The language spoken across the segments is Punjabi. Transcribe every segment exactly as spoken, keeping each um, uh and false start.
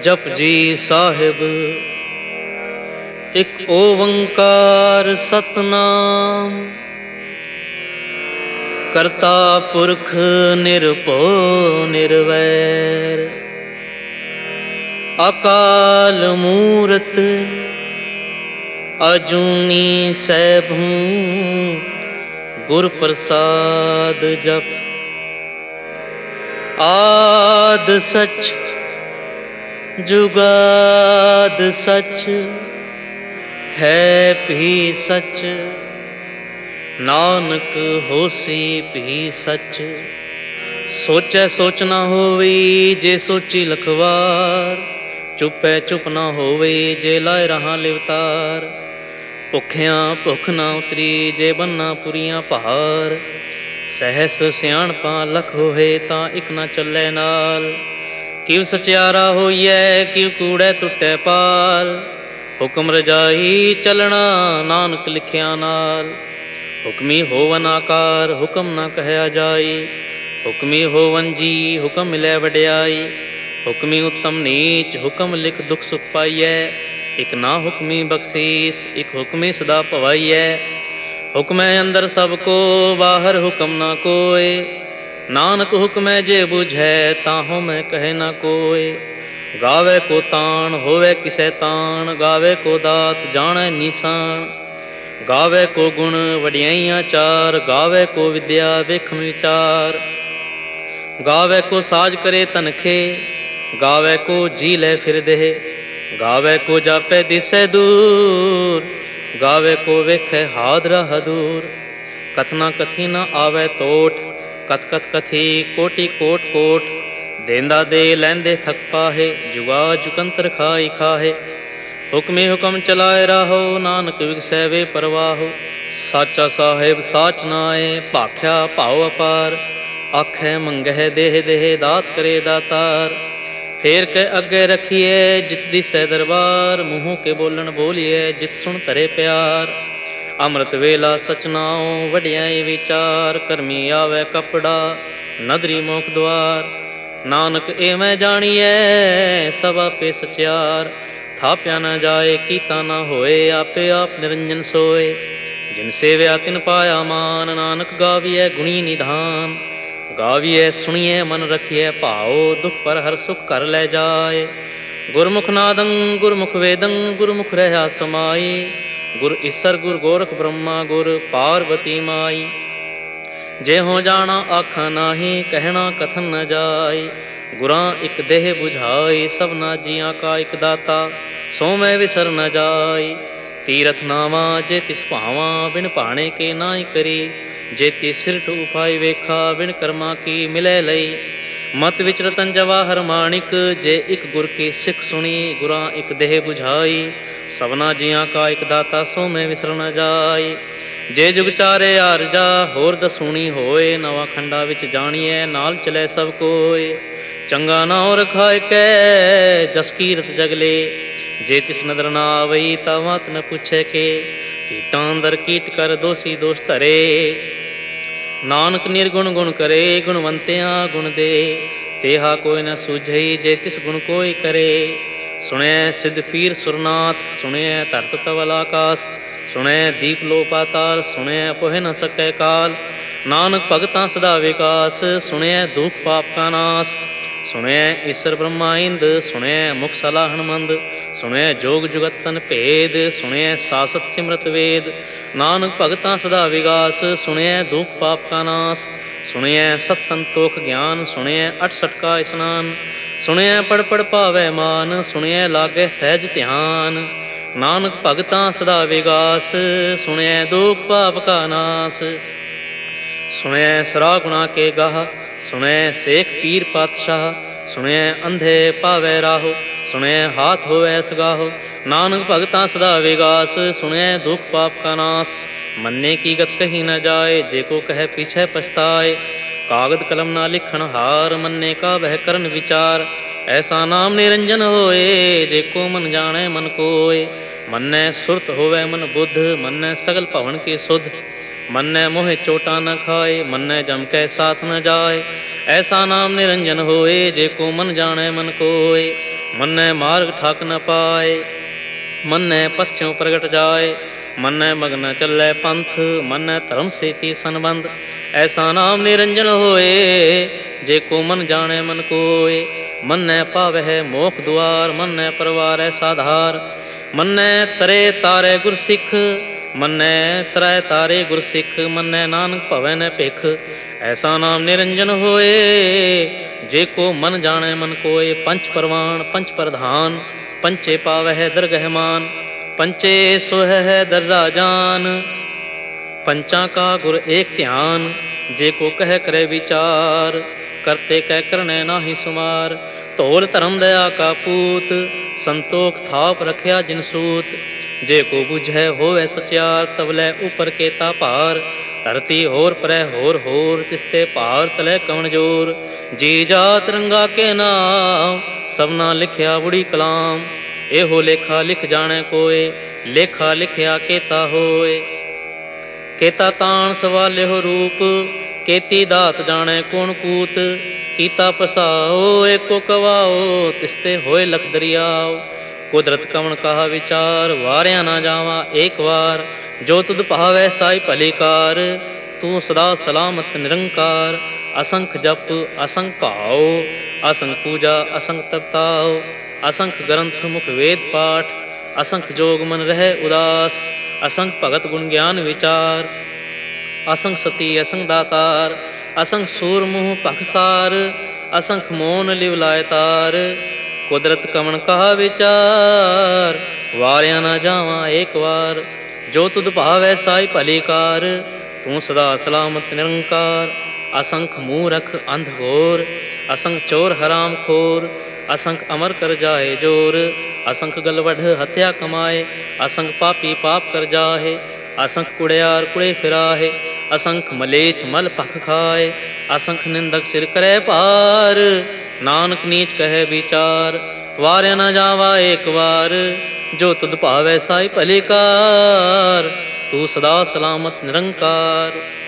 ਜਪਜੀ ਸਾਹਿਬ। ਇੱਕ ਓੰਕਾਰ ਸਤਨਾਮ ਕਰਤਾ ਪੁਰਖ ਨਿਰਭਉ ਨਿਰਵੈਰ, ਅਕਾਲ ਮੂਰਤ ਅਜੂਨੀ ਸੈਭੰ, ਗੁਰ ਪ੍ਰਸਾਦ ਜਪ। ਆਦ ਸਚ ਜੁਗਾਦ ਸਚ, ਹੈ ਭੀ ਸਚ ਨਾਨਕ ਹੋਸੀ ਭੀ ਸਚ। ਸੋਚੈ ਸੋਚ ਨਾ ਹੋਵੇ ਜੇ ਸੋਚੀ ਲਖਵਾਰ, ਚੁੱਪੈ ਚੁੱਪ ਨਾ ਹੋਵੇ ਜੇ ਲਾਇ ਰਹਾ ਲਿਵਤਾਰ। ਭੁੱਖਿਆਂ ਭੁੱਖ ਨਾ ਉਤਰੀ ਜੇ ਬੰਨਾ ਪੁਰੀਆਂ ਭਾਰ, ਸਹਿਸ ਸਿਆਣਪਾਂ ਲਖ ਹੋਏ ਤਾਂ ਇੱਕ ਨਾ ਚੱਲੇ ਨਾਲ। ਕਿਵ ਸਚਿਆਰਾ ਹੋਈਐ ਕਿਵ ਕੂੜੈ ਟੁੱਟੈ ਪਾਲ, ਹੁਕਮ ਰਜਾਈ ਚੱਲਣਾ ਨਾਨਕ ਲਿਖਿਆ ਨਾਲ। ਹੁਕਮੀ ਹੋਵਨ ਆਕਾਰ ਹੁਕਮ ਨਾ ਕਹਿਆ ਜਾਈ, ਹੁਕਮੀ ਹੋਵਨ ਜੀ ਹੁਕਮ ਮਿਲੈ ਵਡਿਆਈ। ਹੁਕਮੀ ਉੱਤਮ ਨੀਚ ਹੁਕਮ ਲਿਖ ਦੁਖ ਸੁਖ ਪਾਈਐ, ਇੱਕ ਨਾ ਹੁਕਮੀ ਬਖਸ਼ੀਸ ਇੱਕ ਹੁਕਮੀ ਸਦਾ ਭਵਾਈਐ। ਹੁਕਮੈ ਅੰਦਰ ਸਭ ਕੋ ਬਾਹਰ ਹੁਕਮ ਨਾ ਕੋਇ, ਨਾਨਕ ਹੁਕਮੈ ਜੇ ਬੁਝੈ ਤਾਹੂ ਮੈਂ ਕਹੇ ਨਾ ਕੋਇ। ਗਾਵੇ ਕੋ ਤਾਣ ਹੋਵੇ ਕਿਸੈ ਤਾਣ, ਗਾਵੇ ਕੋ ਦਾਤ ਜਾਣੈ ਨੀਸਾਨ। ਗਾਵੇ ਕੋ ਗੁਣ ਵਡਿਆਈਆਂ ਚਾਰ, ਗਾਵੇ ਕੋ ਵਿਦਿਆ ਵੇਖਮ ਵਿਚਾਰ। ਗਾਵੇ ਕੋ ਸਾਜ ਕਰੇ ਤਨਖੇ, ਗਾਵੇ ਕੋ ਜੀ ਲੈ ਫਿਰ ਦੇਹ। ਗਾਵੇ ਕੋ ਜਾਪੈ ਦਿਸੈ ਦੂਰ, ਗਾਵੇ ਕੋ ਵੇਖੈ ਹਾਦਰਾ ਹਦੂਰ। ਕਥਨਾ ਕਥੀ ਨਾ ਆਵੈ ਤੋਟ, ਕਥ ਕਥ ਕਥੀ ਕੋਟੀ ਕੋਟ ਕੋਟ। ਦੇਂਦਾ ਦੇ ਲੈਂਦੇ ਥਕ ਪਾਹੇ, ਜੁਗਾ ਜੁਗੰਤਰ ਖਾਈ ਖਾਹੇ। ਹੁਕਮੇ ਹੁਕਮ ਚਲਾਏ ਰਾਹੋ, ਨਾਨਕ ਵਿਗਸੈ ਵੇ ਪਰਵਾਹੋ। ਸਾਚਾ ਸਾਹਿਬ ਸਾਚ ਨਾਏ, ਭਾਖਿਆ ਭਾਉ ਅਪਾਰ। ਆਖੈ ਮੰਗਹਿ ਦੇਹ ਦੇਹ, ਦਾਤ ਕਰੇ ਦਾਤਾਰ। ਫੇਰ ਕੇ ਅੱਗੇ ਰੱਖੀਏ ਜਿਤ ਦਿਸੈ ਦਰਬਾਰ, ਮੂੰਹੋਂ ਕੇ ਬੋਲਣ ਬੋਲੀਏ ਜਿਤ ਸੁਣ ਧਰੇ ਪਿਆਰ। ਅੰਮ੍ਰਿਤ ਵੇਲਾ ਸਚ ਨਾਉ ਵਡਿਆਈ ਵਿਚਾਰ, ਕਰਮੀ ਆਵੈ ਕਪੜਾ ਨਦਰੀ ਮੋਖ ਦੁਆਰ। ਨਾਨਕ ਏਵੇਂ ਜਾਣੀਐ ਸਭ ਆਪੇ ਸਚਿਆਰ, ਥਾਪਿਆ ਨਾ ਜਾਏ ਕੀਤਾ ਨਾ ਹੋਏ, ਆਪੇ ਆਪ ਨਿਰੰਜਨ ਸੋਏ। ਜਿਨ ਸੇਵਿਆ ਤਿਨ ਪਾਇਆ ਮਾਨ, ਨਾਨਕ ਗਾਵੀਐ ਗੁਣੀ ਨਿਧਾਨ। ਗਾਵੀਐ ਸੁਣੀਐ ਮਨ ਰਖੀਐ ਭਾਉ, ਦੁਖ ਪਰ ਹਰ ਸੁਖ ਘਰ ਲੈ ਜਾਏ। ਗੁਰਮੁਖ ਨਾਦੰ ਗੁਰਮੁਖ ਵੇਦੰ, ਗੁਰਮੁਖ ਰਹਾ ਸਮਾਈ। ਗੁਰ ਈਸਰ ਗੁਰ ਗੋਰਖ ਬ੍ਰਹਮਾ, ਗੁਰ ਪਾਰਵਤੀ ਮਾਈ। ਜੇ ਹੋ ਜਾਣਾ ਆਖਾਂ ਨਾਹੀ, ਕਹਿਣਾ ਕਥਨ ਨ ਜਾਈ। ਗੁਰਾਂ ਇੱਕ ਦੇਹ ਬੁਝਾਈ, ਸਭਨਾ ਜੀਆਂ ਕਾ ਇੱਕ ਦਾਤਾ, ਸੋ ਮੈਂ ਵਿਸਰ ਨ ਜਾਈ। ਤੀਰਥ ਨਾਵਾਂ ਜੇ ਤਿਸ ਭਾਵਾਂ, ਬਿਨ ਭਾਣੇ ਕੇ ਨਾਹੀ ਕਰੀ। ਜੇ ਤਿਸ ਸਿਰ ਟੂ ਪਾਈ ਵੇਖਾ, ਬਿਨ ਕਰਮਾਂ ਕੀ ਮਿਲੈ ਲਈ। ਮਤ ਵਿੱਚ ਰਤਨ ਜਵਾਹਰ ਮਾਣਿਕ, ਜੇ ਇੱਕ ਗੁਰ ਕੀ ਸਿੱਖ ਸੁਣੀ। ਗੁਰਾਂ ਇੱਕ ਦੇਹ ਬੁਝਾਈ, ਸਭਨਾ ਜੀਆਂ ਕਾ ਇੱਕ ਦਾਤਾ, ਸੋ ਮੈਂ ਵਿਸਰ ਨ ਜਾਈ। ਜੇ ਜੁਗ ਚਾਰੇ ਆਰਜਾ ਹੋਰ ਦਸੂਣੀ ਹੋਏ, ਨਵਾਂ ਖੰਡਾ ਵਿੱਚ ਜਾਣੀਐ ਨਾਲ ਚਲੈ ਸਭ ਕੋਇ। ਚੰਗਾ ਨਾਉ ਰਖਾਇ ਕੈ ਜਸ ਕੀਰਤ ਜਗਲੇ, ਜੇ ਤਿਸ ਨਦਰ ਨਾ ਆਵਈ ਤਾਂ ਮਤ ਨ ਪੁੱਛੈ ਕੇ। ਕੀਟਾਂ ਅੰਦਰ ਕੀਟ ਕਰ ਦੋਸੀ ਦੋਸ਼ ਧਰੇ, ਨਾਨਕ ਨਿਰਗੁਣ ਗੁਣ ਕਰੇ। ਗੁਣਵੰਤਿਆਂ ਗੁਣ ਦੇ, ਤੇਹਾ ਕੋਈ ਨ ਸੂਝਈ ਜੇ ਤਿਸ ਗੁਣ ਕੋਈ ਕਰੇ। ਸੁਣਿਐ ਸਿੱਧ ਪੀਰ ਸੁਰਨਾਥ, ਸੁਣਿਐ ਧਰਤ ਤਵਲ ਆਕਾਸ। ਸੁਣਿਐ ਦੀਪ ਲੋ ਪਾਤਾਲ, ਸੁਣਿਐ ਪੋਹਿ ਨ ਸਕੈ ਕਾਲ। ਨਾਨਕ ਭਗਤਾਂ ਸਦਾ ਵਿਕਾਸ, ਸੁਣਿਐ ਦੁਖ ਪਾਪ ਕਾ ਨਾਸ। ਸੁਣਿਐ ਈਸਰ ਬ੍ਰਹਮਾ ਇੰਦ, ਸੁਣਿਐ ਮੁਖ ਸਲਾਹਣ ਮੰਦ। ਸੁਣਿਐ ਜੋਗ ਜੁਗਤ ਤਨ ਭੇਦ, ਸੁਣਿਐ ਸਾਸਤ ਸਿਮਰਤ ਵੇਦ। ਨਾਨਕ ਭਗਤਾਂ ਸਦਾ ਵਿਗਾਸ, ਸੁਣਿਐ ਦੁਖ ਪਾਪ ਕਾ ਨਾਸ। ਸੁਣਿਐ ਸਤ ਸੰਤੋਖ ਗਿਆਨ, ਸੁਣਿਐ ਅਠਸਠ ਕਾ ਇਸਨਾਨ। ਸੁਣਿਐ ਪੜ ਪੜ ਪਾਵੈ ਮਾਨ, ਸੁਣਿਐ ਲਾਗੈ ਸਹਿਜ ਧਿਆਨ। ਨਾਨਕ ਭਗਤਾਂ ਸਦਾ ਵਿਗਾਸ, ਸੁਣਿਐ ਦੁਖ ਪਾਪ ਕਾ ਨਾਸ। ਸੁਣਿਐ ਸਰਾ ਗੁਣਾ ਕੇ ਗਾਹ, ਸੁਣਿਐ ਸੇਖ ਪੀਰ ਪਾਤਸ਼ਾਹ। ਸੁਣਿਐ ਅੰਧੇ ਪਾਵੈ ਰਾਹੋ, ਸੁਣਿਐ ਹਾਥ ਹੋਵੈ ਸਗਾਹੋ। ਨਾਨਕ ਭਗਤਾਂ ਸਦਾ ਵਿਗਾਸ, ਸੁਣਿਐ ਦੁਖ ਪਾਪ ਕਾ ਨਾਸ। ਮੰਨੇ ਕੀ ਗਤ ਕਹੀ ਨ ਜਾਏ, ਜੇ ਕੋ ਕਹਿ ਪੀਛੈ ਪਛਤਾਏ। ਕਾਗਦ ਕਲਮ ਨਾ ਲਿਖਣ ਹਾਰ, ਮੰਨੇ ਕਾ ਵਹਿ ਕਰਨ ਵਿਚਾਰ। ਐਸਾ ਨਾਮ ਨਿਰੰਜਨ ਹੋਏ, ਜੇ ਕੋ ਮਨ ਜਾਣੈ ਮਨ ਕੋਇ। ਮੰਨੈ ਸੁਰਤ ਹੋਵੈ ਮਨ ਬੁੱਧ, ਮੰਨੈ ਸਗਲ ਭਵਨ ਕੀ ਸੁਧ। ਮੰਨੈ ਮੋਹਿ ਚੋਟਾ ਨ ਖਾਏ, ਮੰਨੈ ਜਮ ਕੈ ਸਾਥ ਨ ਜਾਏ। ਐਸਾ ਨਾਮ ਨਿਰੰਜਨ ਹੋਏ, ਜੇ ਕੋ ਮਨ ਜਾਣੈ ਮਨ ਕੋਇ। ਮੰਨੈ ਮਾਰਗ ਠਾਕ ਨ ਪਾਏ। ਮੰਨੈ ਪਥਿਓਂ ਪ੍ਰਗਟ ਜਾਏ, ਮੰਨੈ ਮਗਨ ਚੱਲੈ ਪੰਥ, ਮੰਨੈ ਧਰਮ ਸੇਤੀ ਸੰਬੰਧ। ਐਸਾ ਨਾਮ ਨਿਰੰਜਨ ਹੋਏ, ਜੇ ਕੋ ਮਨ ਜਾਣੈ ਮਨ ਕੋਏ। ਮੰਨੈ ਪਾਵਹਿ ਮੋਖ ਦੁਆਰ, ਮੰਨੈ ਪਰਵਾਰੈ ਸਾਧਾਰ। ਮੰਨੈ ਤਰੇ ਤਾਰੇ ਗੁਰ ਸਿੱਖ, ਮੰਨੈ ਤਰੈ ਤਾਰੇ ਗੁਰ ਸਿੱਖ। ਮੰਨੈ ਨਾਨਕ ਭਵੈ ਨ ਭਿਖ, ਐਸਾ ਨਾਮ ਨਿਰੰਜਨ ਹੋਏ, ਜੇ ਕੋ ਮਨ ਜਾਣੈ ਮਨ ਕੋਏ। ਪੰਚ ਪਰਵਾਨ ਪੰਚ ਪ੍ਰਧਾਨ, ਪੰਚੇ ਪਾਵਹਿ ਦਰਗਹਿ ਮਾਨ। ਪੰਚੇ ਸੋਹੈ ਦਰਰਾ ਜਾਨ, ਪੰਚਾਂ ਕਾ ਗੁਰ ਏਕ ਧਿਆਨ। ਜੇ ਕੋ ਕਹਿ ਕਰੇ ਵਿਚਾਰ, ਕਰਤੇ ਕਹਿ ਕਰਨੈ ਨਾਹੀ ਸੁਮਾਰ। ਧੌਲ ਧਰਮ ਦਇਆ ਕਾ ਪੂਤ, ਸੰਤੋਖ ਥਾਪ ਰਖਿਆ ਜਿਨ ਸੂਤ। ਜੇ ਕੋ ਬੁਝੈ ਹੋਵੈ ਸਚਿਆਰ, ਤਵਲੇ ਉਪਰ ਕੇਤਾ ਭਾਰ। ਧਰਤੀ ਹੋਰ ਪਰੈ ਹੋਰ ਹੋਰ, ਤਿਸਤੇ ਭਾਰ ਤਲੈ ਕਵਣ ਜੋਰ। ਜੀ ਜਾਤ ਰੰਗਾ ਕੇ ਨਾਮ, ਸਭਨਾ ਲਿਖਿਆ ਬੁੜੀ ਕਲਾਮ। ਇਹੋ ਲੇਖਾ ਲਿਖ ਜਾਣੈ ਕੋਏ, ਲੇਖਾ ਲਿਖਿਆ ਕੇਤਾ ਹੋਏ। ਕੇਤਾ ਤਾਣ ਸਵਾਲਿਓ ਰੂਪ, ਕੇਤੀ ਦਾਤ ਜਾਣੈ ਕੌਣ ਕੂਤ। ਕੀਤਾ ਪਸਾਓ ਏਕੋ ਕਵਾਓ, ਤਿਸਤੇ ਹੋਏ ਲਖ ਦਰਿਆਓ। ਕੁਦਰਤ ਕਵਣ ਕਹਾ ਵਿਚਾਰ, ਵਾਰਿਆ ਨਾ ਜਾਵਾ ਏਕ ਵਾਰ। ਜੋ ਤੁਧ ਭਾਵੈ ਸਾਈ ਭਲੀ ਕਾਰ, ਤੂੰ ਸਦਾ ਸਲਾਮਤ ਨਿਰੰਕਾਰ। ਅਸੰਖ ਜਪ ਅਸੰਖ ਭਾਉ, ਅਸੰਖ ਪੂਜਾ ਅਸੰਖ ਤਪਤਾਉ। ਅਸੰਖ ਗ੍ਰੰਥ ਮੁਖ ਵੇਦ ਪਾਠ, ਅਸੰਖ ਜੋਗ ਮਨ ਰਹਿ ਉਦਾਸ। ਅਸੰਖ ਭਗਤ ਗੁਣ ਗਿਆਨ ਵਿਚਾਰ, ਅਸੰਖ ਸਤੀ ਅਸੰਖ ਦਾਤਾਰ। ਅਸੰਖ ਸੂਰ ਮੂੰਹ ਭਖਸਾਰ, ਅਸੰਖ ਮੋਨ ਲਿਵ ਲਾਇ ਤਾਰ। ਕੁਦਰਤ ਕਵਣ ਕਹਾ ਵਿਚਾਰ, ਵਾਰਿਆ ਨਾ ਜਾਵਾਂ ਏਕ ਵਾਰ। ਜੋ ਤੁਧ ਭਾਵੈ ਸਾਈ ਭਲੀ ਕਾਰ, ਤੂੰ ਸਦਾ ਸਲਾਮਤ ਨਿਰੰਕਾਰ। ਅਸੰਖ ਮੂਰਖ ਅੰਧ ਘੋਰ, ਅਸੰਖ ਚੋਰ ਹਰਾਮ ਖੋਰ। ਅਸੰਖ ਅਮਰ ਕਰ ਜਾਏ ਜੋਰ, ਅਸੰਖ ਗਲਵਢ ਹੱਤਿਆ ਕਮਾਏ। ਅਸੰਖ ਪਾਪੀ ਪਾਪ ਕਰ ਜਾਹੇ, ਅਸੰਖ ਕੁੜਿਆਰ ਕੁੜੇ ਫਿਰਾਹੇ। ਅਸੰਖ ਮਲੇਛ ਮਲ ਭਖ ਖਾਏ, ਅਸੰਖ ਨਿੰਦਕ ਸਿਰ ਕਰੈ ਭਾਰ। ਨਾਨਕ ਨੀਚ ਕਹੈ ਵਿਚਾਰ, ਵਾਰਿਆ ਨਾ ਜਾਵਾ ਏਕ ਵਾਰ। ਜੋ ਤੁਧ ਭਾਵੈ ਸਾਈ ਭਲੀ ਕਾਰ, ਤੂੰ ਸਦਾ ਸਲਾਮਤ ਨਿਰੰਕਾਰ।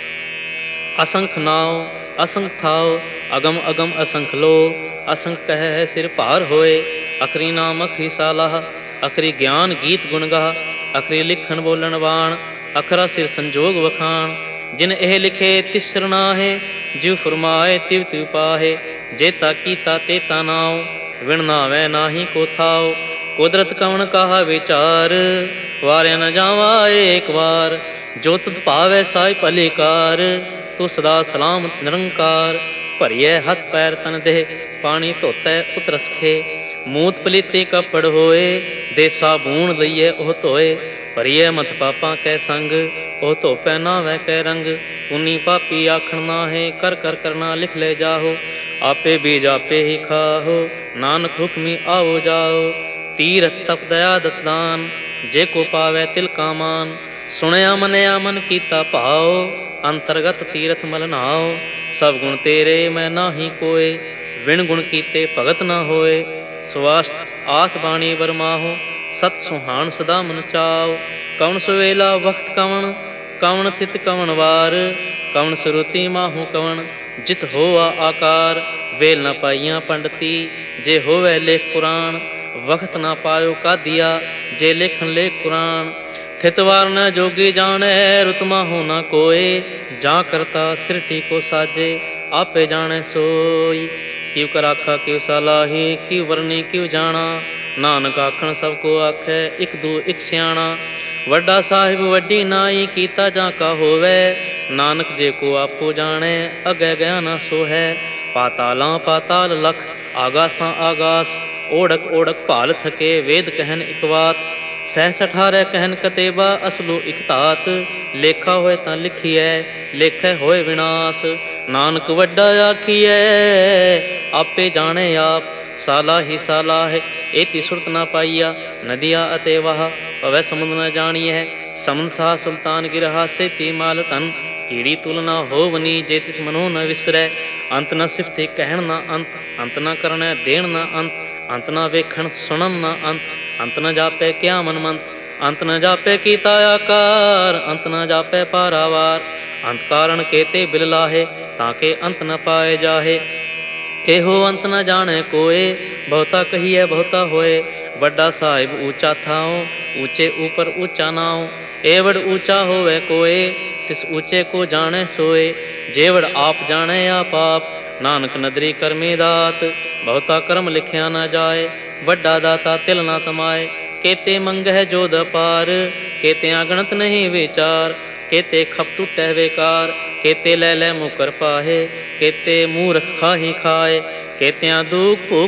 ਅਸੰਖ ਨਾਉ ਅਸੰਖ ਥਾਉ, ਅਗਮ ਅਗਮ ਅਸੰਖ ਲੋ। ਅਸੰਖ ਕਹਿ ਸਿਰ ਭਾਰ ਹੋਏ, ਅਖਰੀ ਨਾਮ ਅਖਰੀ ਸਾਲਾਹ। ਅਖਰੀ ਗਿਆਨ ਗੀਤ ਗੁਣ ਗਾਹ, ਅਖਰੀ ਲਿਖਣ ਬੋਲਣ ਬਾਣ। ਅਖਰਾ ਸਿਰ ਸੰਜੋਗ ਵਖਾਣ, ਜਿਨ ਇਹ ਲਿਖੇ ਤਿਸ ਸਰਨਾਹੇ। ਜਿਵ ਫੁਰਮਾਏ ਤਿਵ ਤਿਵ ਪਾਹੇ, ਜੇਤਾ ਕੀਤਾ ਤੇਤਾ ਨਾਉ। ਵਿਣ ਨਾਵੈ ਨਾਹੀ ਕੋ ਥਾਉ, ਕੁਦਰਤ ਕਵਣ ਕਹਾ ਵਿਚਾਰ। ਵਾਰਿਆ ਨ ਜਾਵਾ ਏਕ ਵਾਰ, ਜੋ ਤੁਧ ਭਾਵੈ ਸਾਈ ਭਲੀ ਕਾਰ। ਤੂੰ ਸਦਾ ਸਲਾਮਤ ਨਿਰੰਕਾਰ। ਭਰੀਐ ਹੱਥ ਪੈਰ ਤਨ ਦੇਹ, ਪਾਣੀ ਧੋਤੈ ਉਤ ਰਸਖੇ। ਮੂਤ ਪਲੀਤੇ ਕੱਪੜ ਹੋਏ, ਦੇ ਸਾਬੂਣ ਲਈਏ ਉਹ ਧੋਏ। ਭਰੀਐ ਮਤ ਪਾਪਾਂ ਕੈ ਸੰਗ, ਉਹ ਧੋਪੈ ਨਾਵੈ ਕੈ ਰੰਗ। ਪੁਨੀ ਪਾਪੀ ਆਖਣ ਨਾਹੇ, ਕਰ ਕਰ ਕਰਨਾ ਲਿਖ ਲੈ ਜਾਹੋ। ਆਪੇ ਬੀਜ ਆਪੇ ਹੀ ਖਾਹੋ, ਨਾਨਕ ਹੁਕਮੀ ਆਓ ਜਾਓ। ਤੀਰਥ ਤਪ ਦਇਆ ਦਤ ਦਾਨ, ਜੇ ਕੋ ਪਾਵੈ ਤਿਲ ਕਾ ਮਾਨ। ਸੁਣਿਆ ਮੰਨਿਆ ਮਨ ਕੀਤਾ ਭਾਉ, ਅੰਤਰਗਤ ਤੀਰਥ ਮਲ ਨਾਉ। ਸਭ ਗੁਣ ਤੇਰੇ ਮੈਂ ਨਾਹੀ ਕੋਏ, ਵਿਣ ਗੁਣ ਕੀਤੇ ਭਗਤ ਨਾ ਹੋਏ। ਸਵਾਸਥ ਆਤ ਬਾਣੀ ਬਰਮਾਹੋ, ਸਤ ਸੁਹਾਣ ਸਦਾ ਮਨ ਚਾਉ। ਕਵਣ ਸੁਵੇਲਾ ਵਖਤ ਕਵਣ, ਕਵਣ ਥਿਤ ਕਵਣ ਵਾਰ। ਕਵਣ ਸੁਰਤੀ ਮਾਹੂ ਕਵਣ, ਜਿਤ ਹੋਆ ਆਕਾਰ। ਵੇਲ ਨਾ ਪਾਈਆਂ ਪੰਡਤੀ, ਜੇ ਹੋਵੇ ਲੇਖ ਪੁਰਾਣ। ਵਖਤ ਨਾ ਪਾਇਓ ਕਾਦੀਆ, ਜੇ ਲੇਖਣ ਲੇਖ ਕੁਰਾਨ। ਥਿਤ ਵਾਰ ਨ ਜੋਗੀ ਜਾਣੈ, ਰੁਤ ਮਾਹੂ ਨਾ ਕੋਏ। ਜਾਂ ਕਰਤਾ ਸਿਰਟੀ ਕੋ ਸਾਜੇ, ਆਪੇ ਜਾਣੈ ਸੋਈ। ਕਿਉ ਕਰ ਆਖਾ ਕਿਉ ਸਲਾਹੀ, ਕਿਉ ਵਰਨੀ ਕਿਉ ਜਾਣਾ। ਨਾਨਕ ਆਖਣ ਸਭ ਕੋ ਆਖੈ, ਇਕ ਦੂ ਇਕ ਸਿਆਣਾ। ਵੱਡਾ ਸਾਹਿਬ ਵੱਡੀ ਨਾਈ, ਕੀਤਾ ਜਾਂ ਕਾ ਹੋਵੈ। ਨਾਨਕ ਜੇ ਕੋ ਆਪੋ ਜਾਣੈ, ਅਗੈ ਗਿਆ ਨਾ ਸੋ ਹੈ। ਪਾਤਾਲਾਂ ਪਾਤਾਲ ਲਖ, ਆਗਾਸਾਂ ਆਗਾਸ। ਓੜਕ ਓੜਕ ਭਾਲ ਥਕੇ, ਵੇਦ ਕਹਿਨ ਇਕ ਬਾਤ। ਸਹਿਸ ਅਠਾਰੈ ਕਹਿਨ ਕਤੇਬਾ, ਅਸਲੋ ਇਕ ਧਾਤ। ਲੇਖਾ ਹੋਏ ਤਾਂ ਲਿਖੀਐ, ਲੇਖੈ ਹੋਏ ਵਿਨਾਸ਼। ਨਾਨਕ ਵੱਡਾ ਆਖੀਐ, ਆਪੇ ਜਾਣੈ ਆਪ। ਸਾਲਾ ਹੀ ਸਾਲਾ ਹੈ, ਏਤੀ ਸੁਰਤ ਨਾ ਪਾਈਆ। ਨਦੀਆ ਅਤੇ ਵਾਹ, ਪਵੈ ਸਮੁੰਦ ਨ ਜਾਣੀਐ। ਸਮੁੰਦ ਸਾਹ ਸੁਲਤਾਨ ਗਿਰਹਾ, ਸੇਤੀ ਮਾਲ ਧਨ। ਕੀੜੀ ਤੁਲ ਨਾ ਹੋਵਨੀ, ਜੇ ਤਿਸ ਮਨੋ ਨ ਵਿਸਰੈ। ਅੰਤ ਨ ਸਿਫਤੇ ਕਹਿਣ ਨਾ ਅੰਤ, ਅੰਤ ਨ ਕਰਨੈ ਦੇਣ ਨਾ ਅੰਤ। ਅੰਤ ਨ ਵੇਖਣ ਸੁਣਨ ਨਾ ਅੰਤ, ਅੰਤ ਨ ਜਾਪੈ ਕਿਆ ਮਨ ਮੰਤ। ਅੰਤ ਨ ਜਾਪੈ ਕੀਤਾ ਆਕਾਰ, ਅੰਤ ਨ ਜਾਪੈ ਪਾਰਾਵਾਰ। ਅੰਤ ਕਾਰਨ ਕੇਤੇ ਬਿਲ ਲਾਹੇ, ਤਾਂ ਕੇ ਅੰਤ ਨ ਪਾਏ ਜਾਹੇ। ਇਹੋ ਅੰਤ ਨ ਜਾਣੈ ਕੋਏ, ਬਹੁਤਾ ਕਹੀਐ ਬਹੁਤਾ ਹੋਏ। ਵੱਡਾ ਸਾਹਿਬ ਊਚਾ ਥਾਉ, ਊਚੇ ਉਪਰ ਊਚਾ ਨਾਉ। ਏਵੜ ਊਚਾ ਹੋਵੇ ਕੋਏ, ਤਿਸ ਊਚੇ ਕੋ ਜਾਣੈ ਸੋਏ। ਜੇਵੜ ਆਪ ਜਾਣੈ ਆਪ ਆਪ, ਨਾਨਕ ਨਦਰੀ ਕਰਮੀ ਦਾਤ। ਬਹੁਤਾ ਕਰਮ ਲਿਖਿਆ ਨਾ ਜਾਏ, ਵੱਡਾ ਦਾਤਾ ਤਿਲ ਨਾ ਤਮਾਏ। ਕੇਤੇ ਮੰਗਹਿ ਜੋਧ ਅਪਾਰ, ਕੇਤਿਆਂ ਗਣਤ ਨਹੀਂ ਵਿਚਾਰ। ਕੇਤੇ ਖਪ ਟੁੱਟੈ ਬੇਕਾਰ, ਕੇਤੇ ਲੈ ਲੈ ਮੁਕਰ ਪਾਹੇ। ਕੇਤੇ ਮੂਰਖ ਖਾਹੀ ਖਾਏ, ਕੇਤਿਆਂ ਦੁਖ ਭੂਖ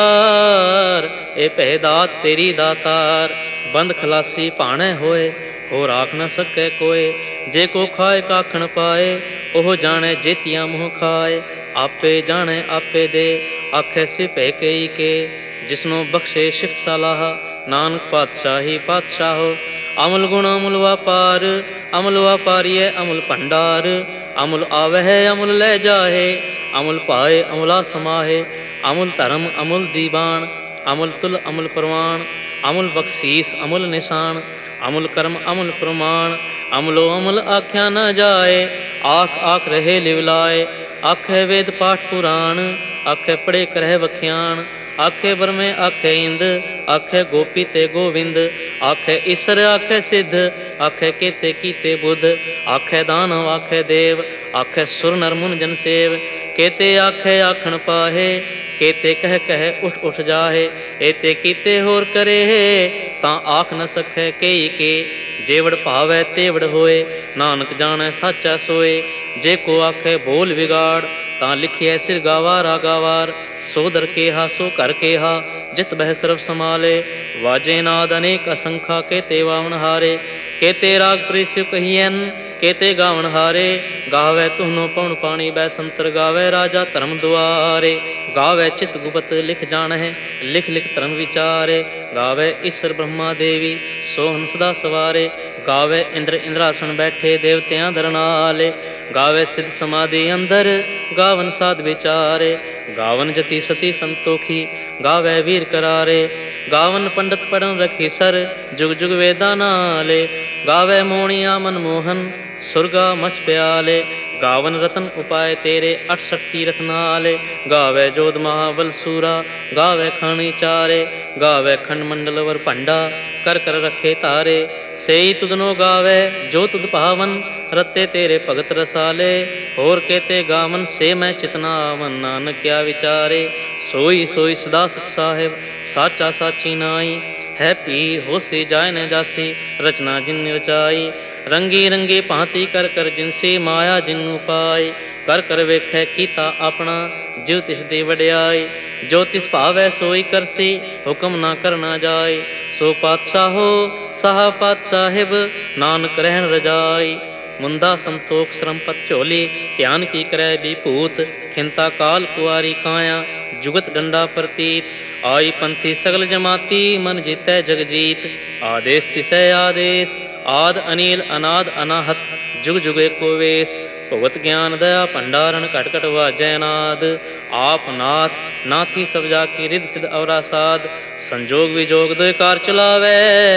ਸਦਮਾਰ। ਇਹ ਭੈ ਦਾਤ ਤੇਰੀ ਦਾਤਾਰ, ਬੰਦ ਖਲਾਸੀ ਭਾਣੈ ਹੋਏ। ਹੋਰ ਆਖ ਨਾ ਸਕੈ ਕੋਏ, ਜੇ ਕੋ ਖਾਏ ਕਾਖਣ ਪਾਏ। ਉਹ ਜਾਣੈ ਜੇਤੀਆਂ ਮੂੰਹ ਖਾਏ, ਆਪੇ ਜਾਣੈ ਆਪੇ ਦੇ। ਆਖੈ ਸਿ ਭੈ ਕਈ ਕੇ, ਜਿਸਨੂੰ ਬਖਸ਼ੇ ਸ਼ਿਫਤ ਸਲਾਹ। ਨਾਨਕ ਪਾਤਸ਼ਾਹੀ ਪਾਤਸ਼ਾਹੋ, ਅਮਲ ਗੁਣ ਅਮੁਲ ਵਾਪਾਰ। ਅਮਲ ਵਾਪਾਰੀਐ ਅਮੁਲ ਭੰਡਾਰ, ਅਮੁਲ ਆਵਹਿ ਅਮੁਲ ਲੈ ਜਾਹੇ। ਅਮੁਲ ਪਾਏ ਅਮੁਲਾ ਸਮਾਹੇ, ਅਮੁਲ ਧਰਮ ਅਮੁਲ ਦੀਵਾਨ। ਅਮੁਲ ਤੁਲ ਅਮੁਲ ਪ੍ਰਵਾਨ, ਅਮੁਲ ਬਖਸ਼ੀਸ ਅਮੁਲ ਨਿਸ਼ਾਨ। ਅਮੁਲ ਕਰਮ ਅਮੁਲ ਪ੍ਰਮਾਣ, ਅਮਲੋ ਅਮੁਲ ਆਖਿਆ ਨਾ ਜਾਏ। ਆਖ ਆਖ ਰਹੇ ਲਿਵ ਲਾਏ, ਆਖੇ ਵੇਦ ਪਾਠ ਪੁਰਾਣ। ਆਖੇ ਪੜ੍ਹੇ ਕਰਹਿ ਵਖਿਆਣ, ਆਖੇ ਬਰਮੇ ਆਖੇ ਇੰਦ। ਆਖੇ ਗੋਪੀ ਤੇ ਗੋਵਿੰਦ, ਆਖੇ ਈਸਰ ਆਖੇ ਸਿੱਧ। ਆਖੇ ਕੇਤੇ ਕੀਤੇ ਬੁੱਧ, ਆਖੇ ਦਾਨਵ ਆਖੇ ਦੇਵ। ਆਖੇ ਸੁਰ ਨਰ ਮੁਨ ਜਨ ਸੇਵ, ਕੇਤੇ ਆਖੇ ਆਖਣ ਪਾਹੇ। ਕੇਤੇ ਕਹਿ ਕਹਿ ਉਠ ਉਠ ਜਾਹੇ, ਏਤੇ ਕੀਤੇ ਹੋਰ ਕਰੇ। ਤਾਂ ਆਖ ਨ ਸਕੈ ਕਈ ਕੇ, ਜੇਵੜ ਭਾਵੈ ਤੇਵੜ ਹੋਏ। ਨਾਨਕ ਜਾਣੈ ਸਾਚਾ ਸੋਏ, ਜੇ ਕੋ ਆਖੇ ਬੋਲ ਵਿਗਾੜ। ਤਾਂ ਲਿਖਿਐ ਸਿਰ ਗਾਵਾ ਰਾਗਾਵਾਰ, ਸੋ ਦਰ ਕੇਹਾ ਸੋ ਘਰ ਕੇਹਾ। ਜਿਤ ਬਹਿ ਸਰਬ ਸਮਾਲੇ, ਵਾਜੇ ਨਾਦ ਅਨੇਕ ਅਸੰਖਾ। ਕੇਤੇ ਵਾਵਣ ਹਾਰੇ, ਕੇਤੇ ਰਾਗ ਪ੍ਰੀਸਿਉ ਕਹੀਐਨ। ਕੇਤੇ ਗਾਵਣ ਹਾਰੇ, ਗਾਵੈ ਤੁਹਨੋ ਪਉਣ ਪਾਣੀ ਬੈ ਸੰਤਰ। ਗਾਵੈ ਰਾਜਾ ਧਰਮ ਦੁਆਰੇ, ਗਾਵੈ ਚਿਤ ਗੁਪਤ ਲਿਖ ਜਾਣਹਿ। ਲਿਖ ਲਿਖ ਧਰਮ ਵਿਚਾਰੇ, ਗਾਵੈ ਈਸਰ ਬ੍ਰਹਮਾ ਦੇਵੀ ਸੋਹਨ ਸਦਾ ਸਵਾਰੇ। ਗਾਵੈ ਇੰਦਰ ਇੰਦਰਾਸਣ ਬੈਠੇ ਦੇਵਤਿਆਂ ਦਰਨਾਲੇ। ਗਾਵੈ ਸਿੱਧ ਸਮਾਧੀ ਅੰਦਰ, ਗਾਵਨ ਸਾਧ ਵਿਚਾਰੇ। ਗਾਵਨ ਜਤੀ ਸਤੀ ਸੰਤੋਖੀ, ਗਾਵੈ ਵੀਰ ਕਰਾਰੇ। ਗਾਵਨ ਪੰਡਤ ਪੜਨ ਰਖੀ ਸਰ, ਜੁਗ ਜੁਗ ਵੇਦਾਂ ਨਾਲੇ। ਗਾਵੈ ਮੋਹਣੀਆ ਮਨਮੋਹਨ, ਸੁਰਗਾ ਮਛ ਪਿਆਲੇ। ਗਾਵਨ ਰਤਨ ਉਪਾਏ ਤੇਰੇ, ਅਠਸਠ ਤੀਰਥ ਨਾਲੇ। ਗਾਵੈ ਜੋਧ ਮਹਾਬਲ ਸੂਰਾ, ਗਾਵੈ ਖਾਣੀ ਚਾਰੇ। ਗਾਵੈ ਖੰਡ ਮੰਡਲ ਵਰ ਭੰਡਾ, ਕਰ ਕਰ ਰੱਖੇ ਤਾਰੇ। ਸੇਈ ਤੁਧਨੋ ਗਾਵੈ ਜੋ ਤੁਧ ਭਾਵਨ, ਰਤੇ ਤੇਰੇ ਭਗਤ ਰਸਾਲੇ। ਹੋਰ ਕੇਤੇ ਗਾਵਨ ਸੇ ਮੈਂ ਚਿਤਨਾ ਆਵਨ। ਨਾਨਕ ਕਿਆ ਵਿਚਾਰੇ, ਸੋਈ ਸੋਈ ਸਦਾ ਸਚ ਸਾਹਿਬ। ਸਾਚਾ ਸਾਚੀ ਨਾਈ, ਹੈ ਪੀ ਹੋਸੀ ਜਾਇ ਨ ਜਾਸੀ। ਰਚਨਾ ਜਿਨ ਰਚਾਈ, ਰੰਗੀ ਰੰਗੀ ਭਾਂਤੀ ਕਰ ਕਰ ਜਿਨਸੀ। ਮਾਇਆ ਜਿਨੂੰ ਪਾਈ, ਕਰ ਕਰ ਵੇਖੈ ਕੀਤਾ ਆਪਣਾ। ਜਿਉ ਤਿਸ ਦੀ ਵਡਿਆਈ, ਜੋ ਤਿਸ ਭਾਵੈ ਸੋਈ ਕਰਸੀ। ਹੁਕਮ ਨਾ ਕਰਨਾ ਜਾਏ, ਸੋ ਪਾਤਸ਼ਾਹੋ ਸਾਹਾ ਪਾਤਸ਼ਾਹਿਬ। ਨਾਨਕ ਰਹਿਣ ਰਜਾਈ, ਮੁੰਦਾ ਸੰਤੋਖ ਸਰਮਪਤ ਝੋਲੀ। ਧਿਆਨ ਕੀ ਕਰੈ ਵਿਭੂਤ, ਖਿੰਤਾ ਕਾਲ ਕੁਆਰੀ ਕਾਇਆ। ਜੁਗਤ ਡੰਡਾ ਪ੍ਰਤੀਤ, ਆਈ ਪੰਥੀ ਸਗਲ ਜਮਾਤੀ। ਮਨ ਜੀਤੈ ਜਗ ਜੀਤ, ਆਦੇਸ ਤਿਸੈ ਆਦੇਸ। ਆਦ ਅਨੀਲ ਅਨਾਦ ਅਨਾਹਤ, ਜੁਗ ਜੁਗ ਏਕੋ ਵੇਸ। ਭਗਵਤ ਗਿਆਨ ਦਇਆ ਭੰਡਾਰਨ, ਘਟ ਘਟ ਵਾਜੈ ਨਾਦ। ਆਪ ਨਾਥ ਨਾਥੀ ਸਭ ਜਾ ਕੀ, ਰਿਦ ਸਿਧ ਅਵਰਾ ਸਾਧ। ਸੰਜੋਗ ਵਿਜੋਗ ਦੋਇ ਕਾਰ ਚਲਾਵੈ,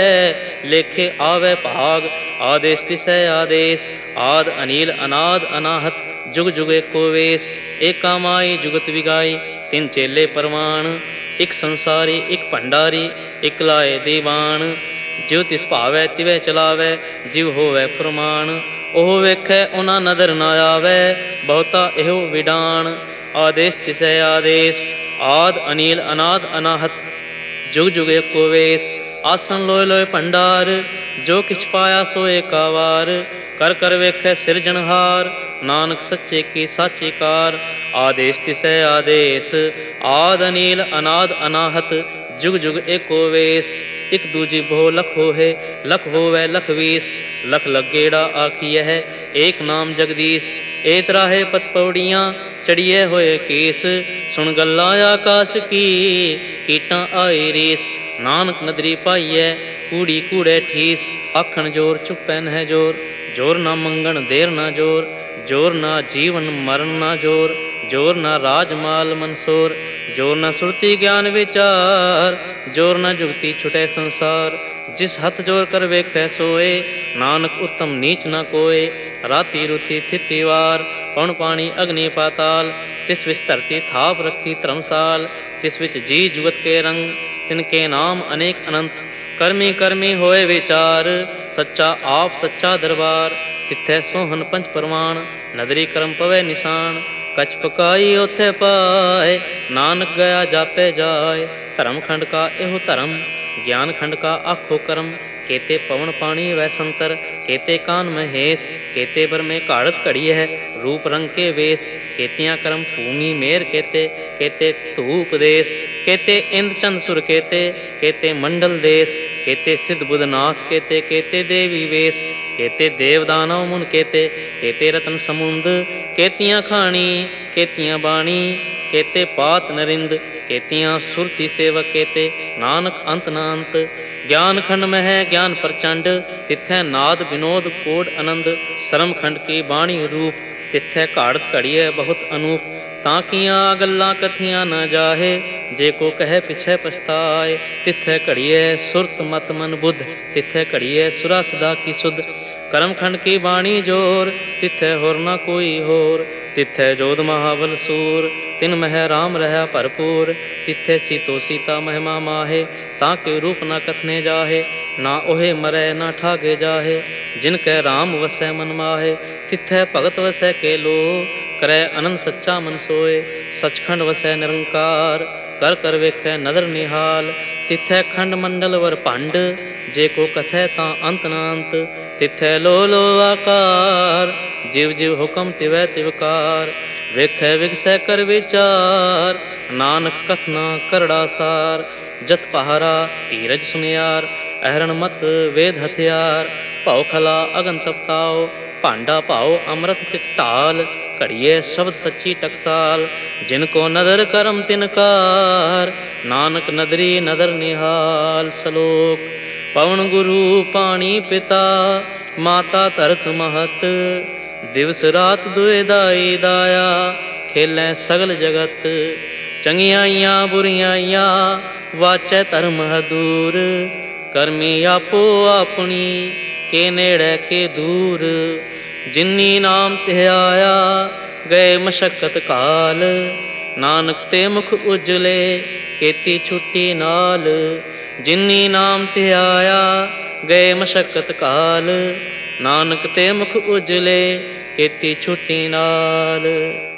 ਲੇਖੇ ਆਵੈ ਭਾਗ। ਆਦੇਸ ਤਿਸੈ ਆਦੇਸ, ਆਦ ਅਨੀਲ ਅਨਾਦ ਅਨਾਹਤ। ਜੁਗ ਜੁਗ ਏਕੋ ਵੇਸ, ਏਕਾ ਮਾਈ ਜੁਗਤ ਵਿਗਾਈ। ਤਿੰਨ ਚੇਲੇ ਪਰਵਾਨ, ਇੱਕ ਸੰਸਾਰੀ ਇੱਕ ਭੰਡਾਰੀ। ਇੱਕ ਲਾਏ ਦੀਵਾਨ, ਜਿਉ ਤਿਸ ਭਾਵੈ ਤਿਵੈ ਚਲਾਵੈ। ਜਿਵ ਹੋਵੈ ਫੁਰਮਾਨ, ਉਹ ਵੇਖੈ ਉਹਨਾਂ ਨਦਰ ਨਾ ਆਵੈ। ਬਹੁਤਾ ਇਹੋ ਵਿਡਾਨ, ਆਦੇਸ ਤਿਸੈ ਆਦੇਸ। ਆਦ ਅਨੀਲ ਅਨਾਦ ਅਨਾਹਤ, ਜੁਗ ਜੁਗ ਏਕੋ ਵੇਸ। ਆਸਣ ਲੋਏ ਲੋਏ ਭੰਡਾਰ, ਜੋ ਕਿਛ ਪਾਇਆ ਸੋ ਏਕਾ ਵਾਰ। ਕਰ ਕਰ ਵੇਖੈ ਸਿਰਜਣਹਾਰ, ਨਾਨਕ ਸੱਚੇ ਕੀ ਸਾਚੀ ਕਾਰ। ਆਦੇਸ ਤਿਸੈ ਆਦੇਸ, ਆਦ ਅਨੀਲ ਅਨਾਦ ਅਨਾਹਤ। ਜੁਗ ਜੁਗ ਏਕੋ ਵੇਸ, ਇੱਕ ਦੂਜੀ ਬਹੁ ਲਖ ਹੋਏ। ਲਖ ਹੋਵੈ ਲਖ ਵੀਸ, ਲਖ ਲਗੇੜਾ ਆਖੀਐ ਏਕ ਨਾਮ ਜਗਦੀਸ਼। ਏ ਤਰਾਹੇ ਪਤ ਪੌੜੀਆਂ, ਚੜੀਏ ਹੋਏ ਕੇਸ। ਸੁਣ ਗੱਲਾਂ ਆਕਾਸ ਕੀ, ਕੀਟਾਂ ਆਈ ਰੀਸ। ਨਾਨਕ ਨਦਰੀ ਪਾਈਐ, ਕੂੜੀ ਕੂੜੇ ਠੀਸ। ਆਖਣ ਜੋਰ ਚੁੱਪੈ ਨਹਿ ਜੋਰ, ਜੋਰ ਨਾ ਮੰਗਣ ਦੇਰ ਨਾ ਜੋਰ। ਜੋਰ ਨਾ ਜੀਵਨ ਮਰਨ ਨਾ ਜੋਰ, ਜੋਰ ਨਾ ਰਾਜ ਮਾਲ ਮਨਸੋਰ। ਜੋਰ ਨਾ ਸੁਰਤੀ ਗਿਆਨ ਵਿਚਾਰ, ਜੋਰ ਨਾ ਜੁਗਤੀ ਛੁਟੈ ਸੰਸਾਰ। ਜਿਸ ਹੱਥ ਜੋਰ ਕਰ ਵੇਖੈ ਸੋਏ, ਨਾਨਕ ਉੱਤਮ ਨੀਚ ਨਾ ਕੋਏ। ਰਾਤੀ ਰੁਤੀ ਥਿਤੀ ਵਾਰ, ਪਵਨ ਪਾਣੀ ਅਗਨੀ ਪਾਤਾਲ। ਤਿਸ ਵਿੱਚ ਧਰਤੀ ਥਾਪ ਰੱਖੀ ਧਰਮਸਾਲ। ਤਿਸ ਵਿੱਚ ਜੀ ਜੁਗਤ ਕੇ ਰੰਗ, ਤਿਨ ਕੇ ਨਾਮ ਅਨੇਕ ਅਨੰਤ। ਕਰਮੀ ਕਰਮੀ ਹੋਏ ਵਿਚਾਰ, ਸੱਚਾ ਆਪ ਸੱਚਾ ਦਰਬਾਰ। ਤਿੱਥੈ ਸੋਹਨ ਪੰਚ ਪ੍ਰਮਾਣ, ਨਦਰੀ ਕਰਮ ਪਵੈ ਨਿਸ਼ਾਨ। ਕਛ ਪਕਾਈ ਓਥੈ ਪਾਏ, ਨਾਨਕ ਗਿਆ ਜਾਪੈ ਜਾਏ। ਧਰਮ ਖੰਡ ਕਾ ਇਹੋ ਧਰਮ, ਗਿਆਨ ਖੰਡ ਕਾ ਆਖੋ ਕਰਮ। ਕੇਤੇ ਪਵਨ ਪਾਣੀ ਵੈ ਸੰਤਰ, ਕੇਤੇ ਕਾਨ ਮਹੇਸ਼। ਕੇਤੇ ਬਰਮੇ ਘਾੜਤ ਘੜੀਐ, ਰੂਪ ਰੰਗ ਕੇ ਵੇਸ। ਕੇਤੀਆਂ ਕਰਮ ਭੂਮੀ ਮੇਰ ਕੇਤੇ, ਕੇਤੇ ਧੂਪ ਦੇਸ। ਕੇਤੇ ਇੰਦ ਚੰਦ ਸੁਰ ਕੇਤੇ, ਕੇਤੇ ਮੰਡਲ ਦੇਸ। ਕੇਤੇ ਸਿੱਧ ਬੁੱਧ ਨਾਥ ਕੇਤੇ, ਕੇਤੇ ਦੇਵੀ ਵੇਸ। ਕੇਤੇ ਦੇਵ ਦਾਨਵ ਮੁਨ ਕੇਤੇ, ਕੇਤੇ ਰਤਨ ਸਮੁੰਦ। ਕੇਤੀਆਂ ਖਾਣੀ ਕੇਤੀਆਂ ਬਾਣੀ, ਕੇਤੇ ਪਾਤ ਨਰਿੰਦ। ਕੇਤੀਆਂ ਸੁਰਤੀ ਸੇਵਕ ਕੇਤੇ, ਨਾਨਕ ਅੰਤ ਨਾ ਅੰਤ। ਗਿਆਨ ਖੰਡ ਮਹਿ ਗਿਆਨ ਪ੍ਰਚੰਡ, ਤਿੱਥੈ ਨਾਦ ਵਿਨੋਦ ਕੋਡ ਆਨੰਦ। ਸਰਮ ਖੰਡ ਕੀ ਬਾਣੀ ਰੂਪ, ਤਿੱਥੈ ਘਾੜਤ ਘੜੀਐ ਬਹੁਤ ਅਨੂਪ। ਤਾਂ ਕੀਆਂ ਗੱਲਾਂ ਕਥੀਆਂ ਨ ਜਾਹੇ, ਜੇ ਕੋ ਕਹਿ ਪਿਛੈ ਪਛਤਾਏ। ਤਿੱਥੈ ਘੜੀਐ ਸੁਰਤ ਮਤ ਮਨ ਬੁੱਧ, ਤਿੱਥੈ ਘੜੀਐ ਸੁਰਾ ਸਦਾ ਕੀ ਸੁਧ। ਕਰਮ ਖੰਡ ਕੀ ਬਾਣੀ ਜੋਰ, ਤਿੱਥੈ ਹੋਰ ਨਾ ਕੋਈ ਹੋਰ। ਤਿੱਥੈ ਜੋਧ ਮਹਾਬਲ ਸੂਰ, ਤਿਨ ਮਹਿ ਰਾਮ ਰਹਾ ਭਰਪੂਰ। ਤਿੱਥੈ ਸੀਤੋ ਸੀਤਾ ਮਹਿਮਾ ਮਾਹੇ, ਤਾਂ ਕੇ ਰੂਪ ਨਾ ਕਥਨੇ ਜਾਹੇ। ਨਾ ਉਹੇ ਮਰੈ ਨਾ ਠਾਗੇ ਜਾਹੇ, ਜਿਨ ਕੈ ਰਾਮ ਵਸੈ ਮਨ ਮਾਹੇ। ਤਿੱਥੈ ਭਗਤ ਵਸੈ ਕੇ ਲੋ, ਕਰੈ ਅਨੰਦ ਸੱਚਾ ਮਨ ਸੋਏ। ਸਚਖੰਡ ਵਸੈ ਨਿਰੰਕਾਰ, ਕਰ ਕਰ ਵੇਖੈ ਨਦਰ ਨਿਹਾਲ। ਤਿੱਥੈ ਖੰਡ ਮੰਡਲ ਵਰ ਭੰਡ, ਜੇ ਕੋ ਕਥੈ ਤਾਂ ਅੰਤ ਨਾ ਅੰਤ। ਤਿੱਥੈ ਲੋ ਲੋ ਆਕਾਰ, ਜਿਵ ਜਿਵ ਹੁਕਮ ਤਿਵੈ ਤਿਵਕਾਰ। ਵੇਖੈ ਵਿਗਸੈ ਕਰ ਵਿਚਾਰ, ਨਾਨਕ ਕਥਨਾ ਕਰੜਾ ਸਾਰ। ਜਤ ਪਹਾਰਾ ਧੀਰਜ ਸੁਨਿਆਰ, ਅਹਰਣ ਮਤ ਵੇਦ ਹਥਿਆਰ। ਭਉ ਖਲਾ ਅਗਨ ਤਪਤਾਓ, ਭਾਂਡਾ ਭਾਉ ਅੰਮ੍ਰਿਤ ਤਿਤ ਢਾਲ। ਘੜੀਏ ਸ਼ਬਦ ਸੱਚੀ ਟਕਸਾਲ, ਜਿਨ ਕੋ ਨਦਰ ਕਰਮ ਤਿਨ ਕਾਰ। ਨਾਨਕ ਨਦਰੀ ਨਦਰ ਨਿਹਾਲ। ਸਲੋਕ ਪਵਨ ਗੁਰੂ ਪਾਣੀ ਪਿਤਾ, ਮਾਤਾ ਧਰਤ ਮਹਤ। ਦਿਵਸ ਰਾਤ ਦੁਇ ਦਾਈ ਦਾਇਆ, ਖੇਲੈ ਸਗਲ ਜਗਤ। ਚੰਗਿਆਈਆਂ ਬੁਰੀਆਈਆਂ, ਵਾਚੈ ਧਰਮ ਹਦੂਰ। ਕਰਮੀ ਆਪੋ ਆਪਣੀ, ਕੇ ਨੇੜੇ ਕੇ ਦੂਰ। ਜਿਨੀ ਨਾਮ ਧਿਆਇਆ, ਗਏ ਮਸ਼ੱਕਤ ਕਾਲ। ਨਾਨਕ ਤੇ ਮੁਖ ਉਜਲੇ, ਕੇਤੀ ਛੁੱਟੀ ਨਾਲ। ਜਿਨੀ ਨਾਮ ਧਿਆਇਆ, ਗਏ ਮਸ਼ੱਕਤ ਕਾਲ। ਨਾਨਕ ਤੇ ਮੁਖ ਉਜਲੇ, ਕੇਤੀ ਛੁੱਟੀ ਨਾਲ।